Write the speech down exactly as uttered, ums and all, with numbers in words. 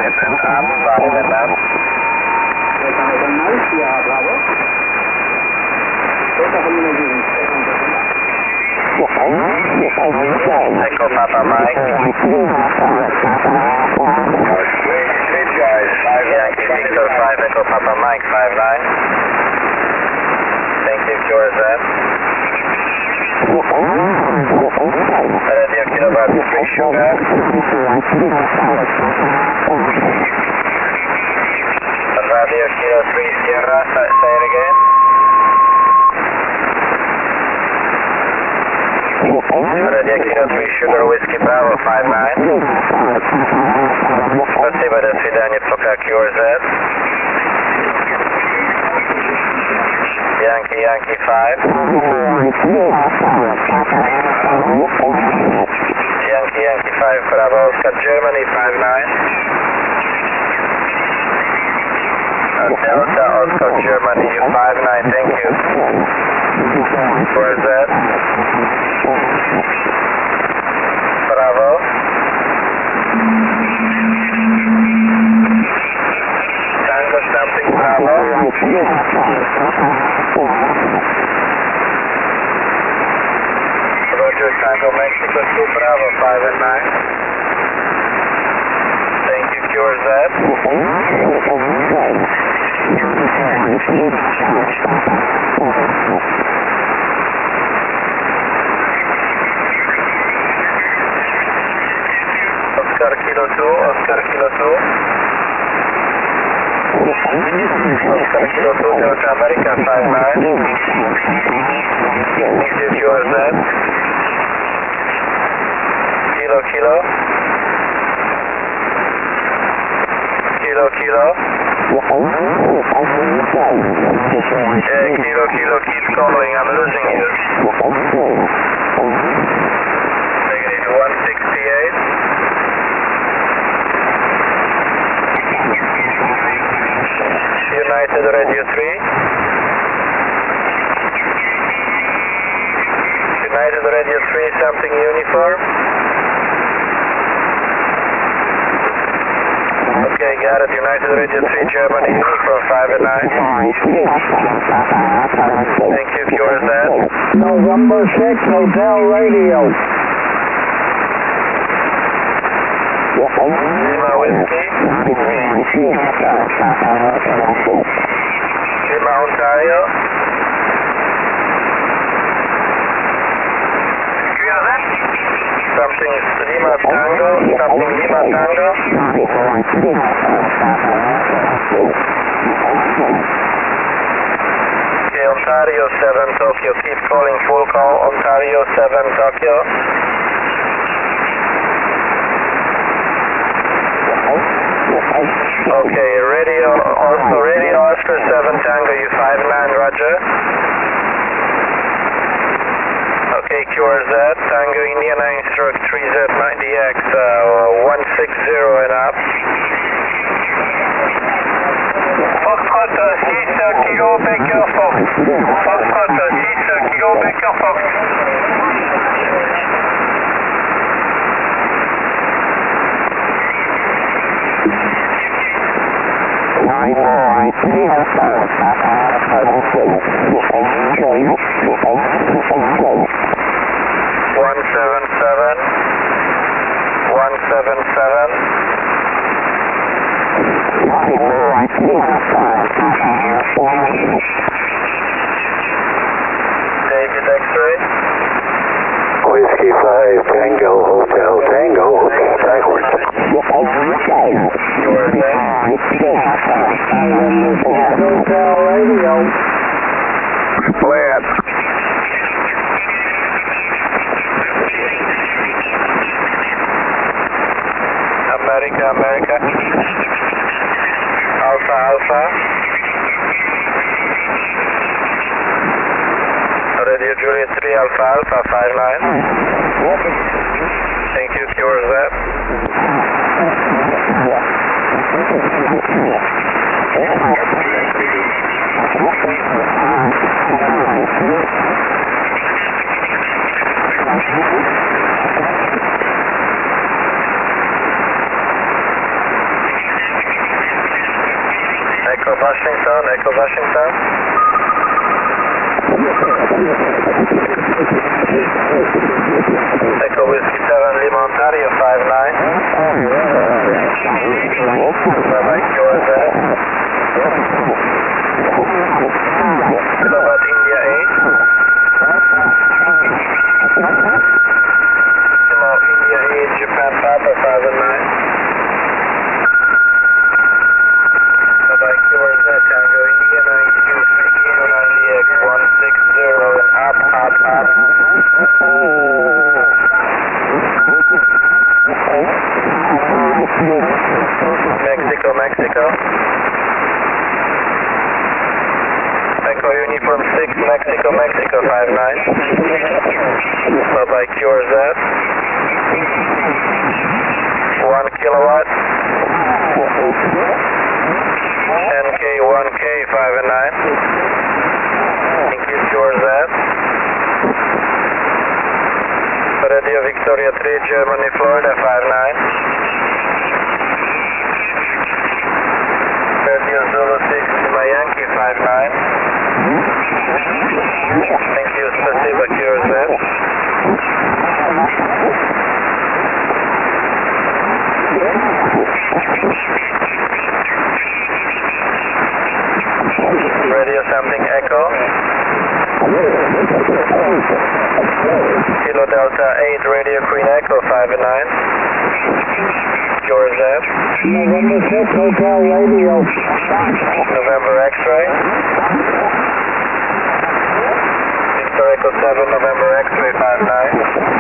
and up, five and up. Echo Papa Mike. Good guys, five Yankee Victor, five Echo Papa Mike, five nine. Thank you, Q R Z. Radio Kilowatt three Sugar. Radio Kilo three Sierra, say it again. Radio Kilo three Sugar Whiskey Bravo five nine. Спасибо, до свидания, пока Q R Z. Yankee Yankee five. Yankee Yankee five Bravo Oscar Germany five nine. Uh, Delta Oscar Germany five nine, thank you. Where is that? Bravo. Tango something Bravo. Roger Tango Mexico two Bravo five and nine. Thank you, Q R Z. Oscar Kilo two, Oscar Kilo two. Oscar Kilo two, Delta America five nine. Thank you, Q R Z. Kilo Kilo. Kilo Kilo. Yeah, Kilo Kilo, keep calling, I'm losing you. Negative one sixty-eight. United Radio three. United Radio three, something uniform. Okay, got it. United Radio three, Germany, uniform five and nine. Thank you, Q R Z. November six, Hotel Radio. Lima Whiskey. Lima Ontario. Something Lima Tango, something Lima Tango. Okay, Ontario seven Tokyo, keep calling full call, Ontario seven Tokyo. Okay, radio, also radio Oscar seven Tango, you five nine, roger. Okay, Q R Z, Tango India nine stroke three Z ninety X, uh, one six zero and up. Foxtrot six Kilo Baker Fox. Foxtrot six Kilo Baker Fox. One seven seven, one seven seven. David X-ray. Whiskey five Tango Hotel Tango backwards. Your name? Hotel Radio. Where? America, America. Alpha, Alpha. Radio Juliet three Alpha, Alpha five nine. Thank you, Q R Z. Washington, Echo Washington. Echo Whiskey seven, Lima Ontario five nine. Bye-bye, Q R Z. Kilowatt India eight. Kilo India eight, Japan Papa five nine. Bye-bye, Q R Z, Tango India ninety-two, three Kilo ninety X, one six zero and up, up, up. Mexico, Mexico. Echo Uniform six, Mexico, Mexico five nine. Bye-bye, Q R Z. one kilowatt. N K one K five nine. Thank you, Q R Z. Radio Victoria three, Germany, Florida five nine. Radio Zulu six, Lima Yankee five nine. Thank you, спасибо, Q R Z. Radio something Echo. Kilo Delta eight, Radio Queen Echo five nine. Q R Z. November six, Hotel Radio. November X-ray. Victor Echo seven, November X-ray five nine.